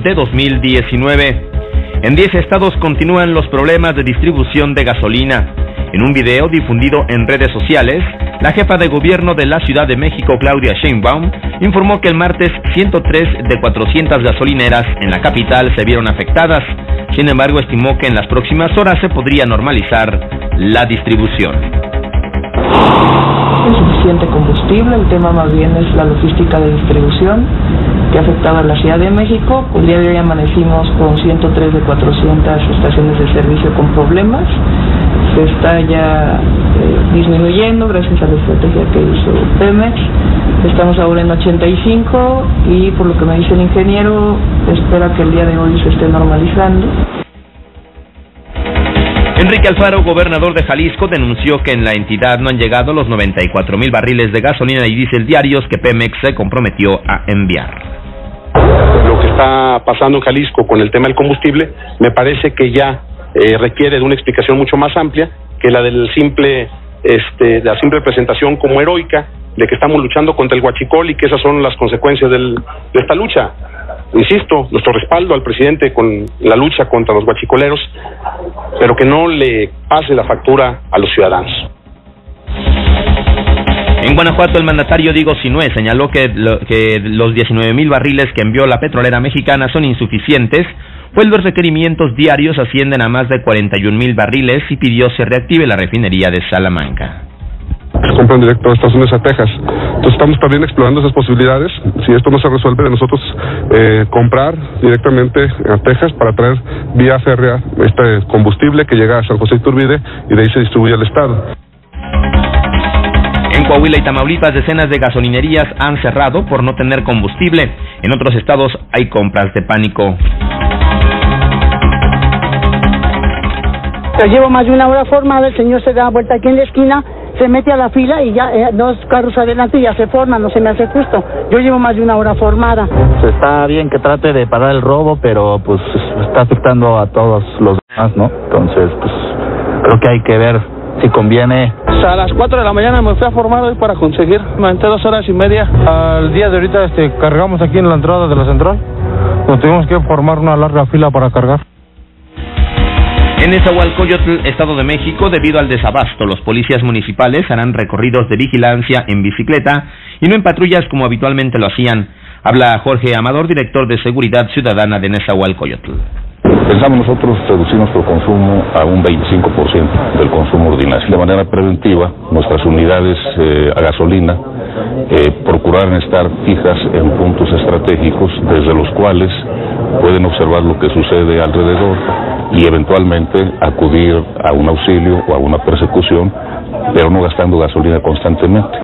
de 2019. En 10 estados continúan los problemas de distribución de gasolina. En un video difundido en redes sociales, la jefa de gobierno de la Ciudad de México, Claudia Sheinbaum, informó que el martes 103 de 400 gasolineras en la capital se vieron afectadas. Sin embargo, estimó que en las próximas horas se podría normalizar la distribución. Es suficiente combustible, el tema más bien es la logística de distribución que afectaba a la Ciudad de México. El día de hoy amanecimos con 103 de 400 estaciones de servicio con problemas. Se está ya disminuyendo gracias a la estrategia que hizo Pemex. Estamos ahora en 85 y por lo que me dice el ingeniero, espera que el día de hoy se esté normalizando. Enrique Alfaro, gobernador de Jalisco, denunció que en la entidad no han llegado los 94,000 barriles de gasolina y diésel diarios que Pemex se comprometió a enviar. Lo que está pasando en Jalisco con el tema del combustible me parece que ya requiere de una explicación mucho más amplia que la del simple la simple presentación como heroica de que estamos luchando contra el huachicol y que esas son las consecuencias de esta lucha. Insisto, nuestro respaldo al presidente con la lucha contra los huachicoleros, pero que no le pase la factura a los ciudadanos. En Guanajuato, el mandatario Diego Sinue señaló que los 19,000 barriles que envió la petrolera mexicana son insuficientes, pues los requerimientos diarios ascienden a más de 41,000 barriles y pidió se reactive la refinería de Salamanca. Se compran directo a Estados Unidos, a Texas. Entonces estamos también explorando esas posibilidades. Si esto no se resuelve, de nosotros comprar directamente a Texas para traer vía férrea este combustible que llega a San José Iturbide y de ahí se distribuye al estado. En Coahuila y Tamaulipas, decenas de gasolinerías han cerrado por no tener combustible. En otros estados hay compras de pánico. Yo llevo más de una hora formada, el señor se da vuelta aquí en la esquina, se mete a la fila y ya dos carros adelante y ya se forman, no se me hace justo. Yo llevo más de una hora formada. Está bien que trate de parar el robo, pero pues está afectando a todos los demás, ¿no? Entonces, pues creo que hay que ver si conviene. A las 4 de la mañana me fui a formar hoy para conseguir. Me aventé 2 horas y media. Al día de ahorita cargamos aquí en la entrada de la central. Nos tuvimos que formar una larga fila para cargar. En Nezahualcóyotl, Estado de México, debido al desabasto, los policías municipales harán recorridos de vigilancia en bicicleta y no en patrullas como habitualmente lo hacían. Habla Jorge Amador, director de Seguridad Ciudadana de Nezahualcóyotl. Pensamos nosotros reducir nuestro consumo a un 25% del consumo ordinario. De manera preventiva, nuestras unidades a gasolina procuraran estar fijas en puntos estratégicos desde los cuales pueden observar lo que sucede alrededor y eventualmente acudir a un auxilio o a una persecución, pero no gastando gasolina constantemente.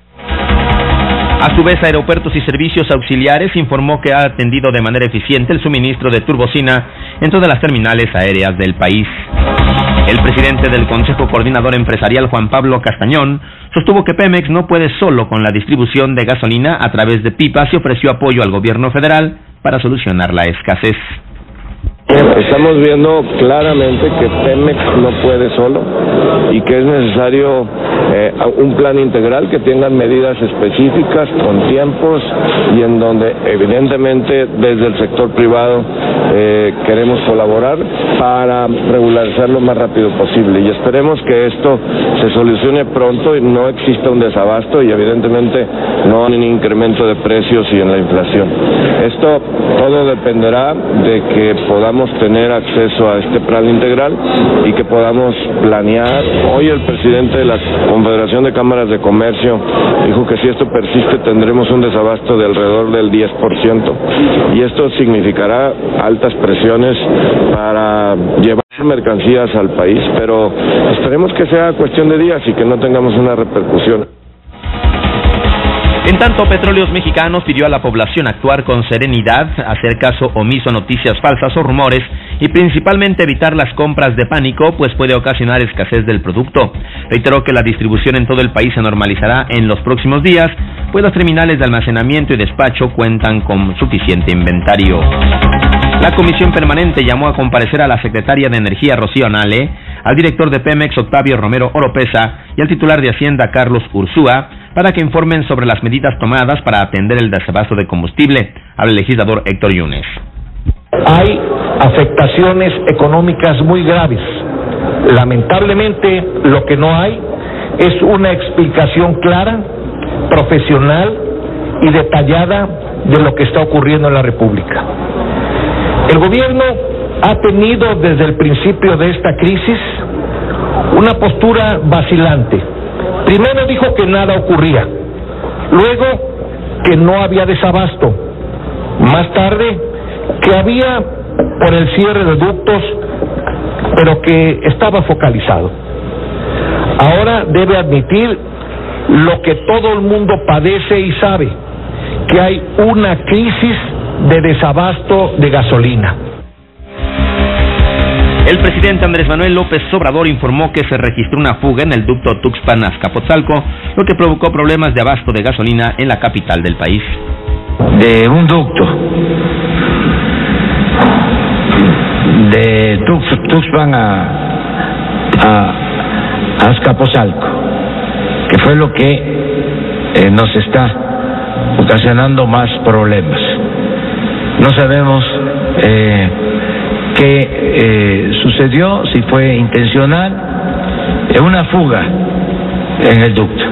A su vez, Aeropuertos y Servicios Auxiliares informó que ha atendido de manera eficiente el suministro de turbocina en todas las terminales aéreas del país. El presidente del Consejo Coordinador Empresarial, Juan Pablo Castañón, sostuvo que Pemex no puede solo con la distribución de gasolina a través de pipas y ofreció apoyo al gobierno federal para solucionar la escasez. Estamos viendo claramente que Pemex no puede solo y que es necesario un plan integral que tenga medidas específicas, con tiempos y en donde evidentemente desde el sector privado queremos colaborar para regularizar lo más rápido posible y esperemos que esto se solucione pronto y no exista un desabasto y evidentemente no un incremento de precios y en la inflación. Esto todo dependerá de que podamos tener acceso a este plan integral y que podamos planear. Hoy el presidente de la Confederación de Cámaras de Comercio dijo que si esto persiste tendremos un desabasto de alrededor del 10% y esto significará altas presiones para llevar mercancías al país, pero esperemos que sea cuestión de días y que no tengamos una repercusión. En tanto, Petróleos Mexicanos pidió a la población actuar con serenidad, hacer caso omiso a noticias falsas o rumores y principalmente evitar las compras de pánico, pues puede ocasionar escasez del producto. Reiteró que la distribución en todo el país se normalizará en los próximos días, pues los terminales de almacenamiento y despacho cuentan con suficiente inventario. La Comisión Permanente llamó a comparecer a la secretaria de Energía, Rocío Nale, al director de Pemex, Octavio Romero Oropesa, y al titular de Hacienda, Carlos Ursúa, para que informen sobre las medidas tomadas para atender el desabasto de combustible. Habla el legislador Héctor Yunes. Hay afectaciones económicas muy graves. Lamentablemente, lo que no hay es una explicación clara, profesional y detallada de lo que está ocurriendo en la República. El gobierno ha tenido desde el principio de esta crisis una postura vacilante. Primero dijo que nada ocurría, luego que no había desabasto, más tarde que había por el cierre de ductos, pero que estaba focalizado. Ahora debe admitir lo que todo el mundo padece y sabe, que hay una crisis de desabasto de gasolina. El presidente Andrés Manuel López Obrador informó que se registró una fuga en el ducto Tuxpan-Azcapotzalco, lo que provocó problemas de abasto de gasolina en la capital del país. De un ducto de Tuxpan a Azcapotzalco, que fue lo que nos está ocasionando más problemas. No sabemos qué sucedió, si fue intencional, una fuga en el ducto.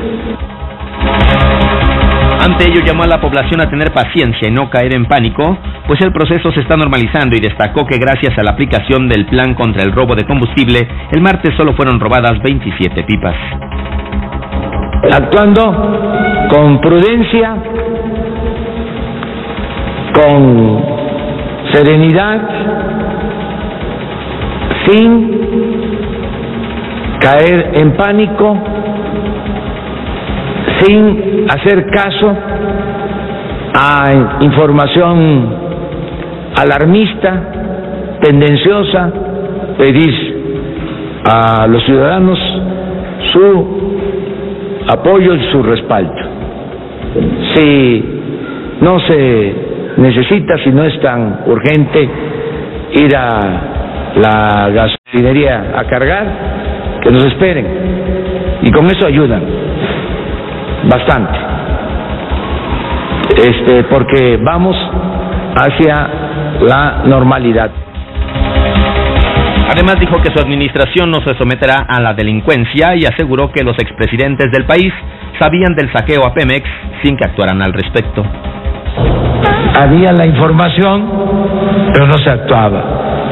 Ante ello llamó a la población a tener paciencia y no caer en pánico, pues el proceso se está normalizando, y destacó que gracias a la aplicación del plan contra el robo de combustible, el martes solo fueron robadas 27 pipas. Actuando con prudencia, con serenidad, sin caer en pánico, sin hacer caso a información alarmista, tendenciosa, pedir a los ciudadanos su apoyo y su respaldo. Si no se necesita, si no es tan urgente ir a la gasolinería a cargar, que nos esperen, y con eso ayudan bastante, porque vamos hacia la normalidad. Además dijo que su administración no se someterá a la delincuencia y aseguró que los expresidentes del país sabían del saqueo a Pemex sin que actuaran al respecto. Había la información, pero no se actuaba.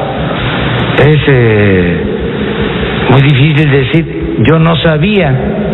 Es muy difícil decir, yo no sabía.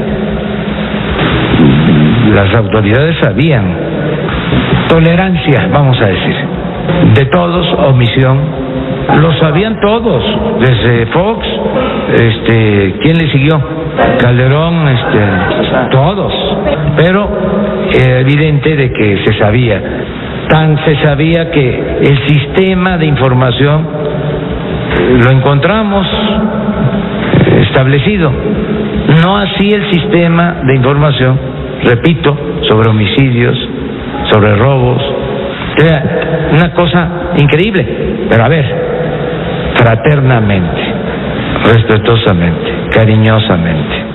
Las autoridades sabían. Tolerancia, vamos a decir, de todos, omisión. Lo sabían todos, desde Fox, ¿quién le siguió? Calderón, todos. Pero era evidente de que se sabía. Tan se sabía que el sistema de información lo encontramos establecido. No así el sistema de información, repito, sobre homicidios, sobre robos. Era una cosa increíble. Pero a ver, fraternamente, respetuosamente, cariñosamente.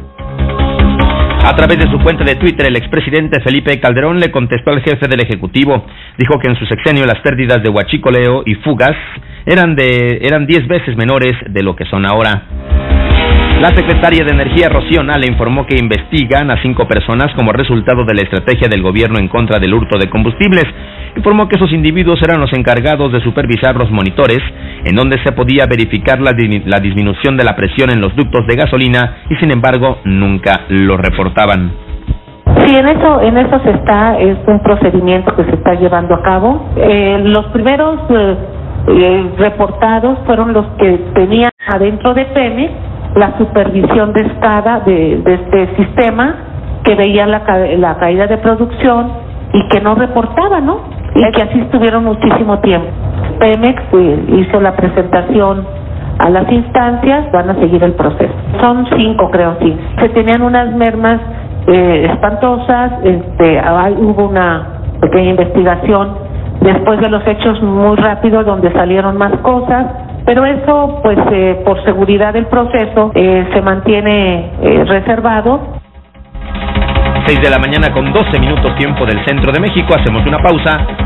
A través de su cuenta de Twitter, el expresidente Felipe Calderón le contestó al jefe del Ejecutivo. Dijo que en su sexenio las pérdidas de huachicoleo y fugas eran 10 veces menores de lo que son ahora. La secretaria de Energía, Rocío Nale, informó que investigan a 5 personas como resultado de la estrategia del gobierno en contra del hurto de combustibles. Informó que esos individuos eran los encargados de supervisar los monitores, en donde se podía verificar la disminución de la presión en los ductos de gasolina, y sin embargo nunca lo reportaban. Sí, en eso se está, es un procedimiento que se está llevando a cabo. Los primeros reportados fueron los que tenían adentro de Pemex la supervisión de escala de este sistema, que veía la caída de producción y que no reportaba, ¿no? Y que así estuvieron muchísimo tiempo. Pemex hizo la presentación a las instancias, van a seguir el proceso. Son 5, creo, sí. Se tenían unas mermas espantosas, hubo una pequeña investigación después de los hechos muy rápido, donde salieron más cosas, pero eso, pues, por seguridad del proceso, se mantiene reservado. 6 de la mañana con 12 minutos tiempo del centro de México. Hacemos una pausa.